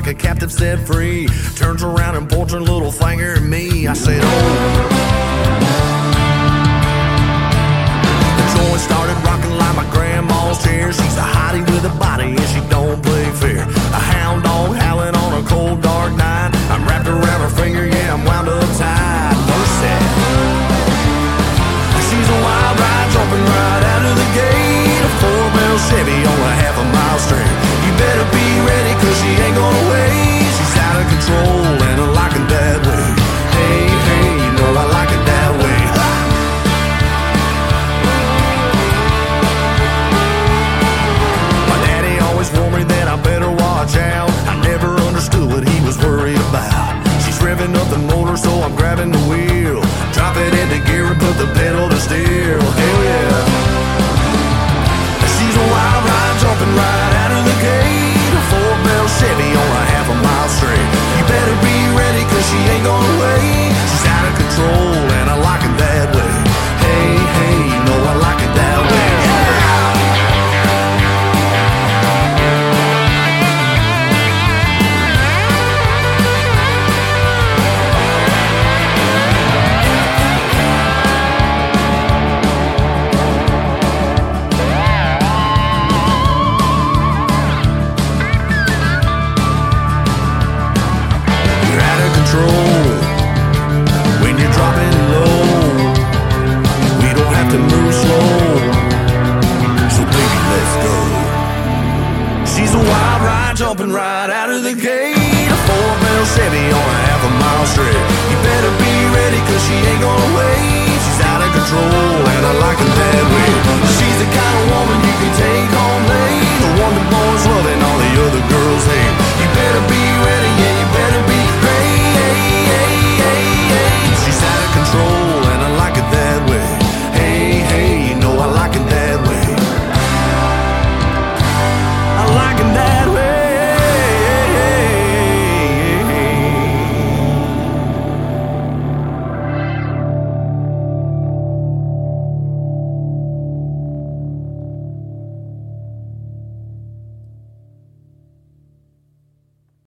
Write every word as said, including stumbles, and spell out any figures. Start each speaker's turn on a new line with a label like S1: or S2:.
S1: like a captive set free. Turns around and points her little finger at me. I said, oh. The joint started rocking like my grandma's chair. She's a hottie with a body and she don't play fair. A hound dog howling on a cold dark night. I'm wrapped around her finger, yeah, I'm wound up tight. Mercy. She's a wild ride, jumping right out of the gate. A four-barrel Chevy on a half a mile straight. You better be ready, cause she ain't gonna wait. She's out of control, and I like it that way. Hey, hey, you know I like it that way. My daddy always warned me that I better watch out. I never understood what he was worried about. She's revving up the motor, so I'm grabbing the wheel. Drop it into gear and put the pedal to steel. Hey,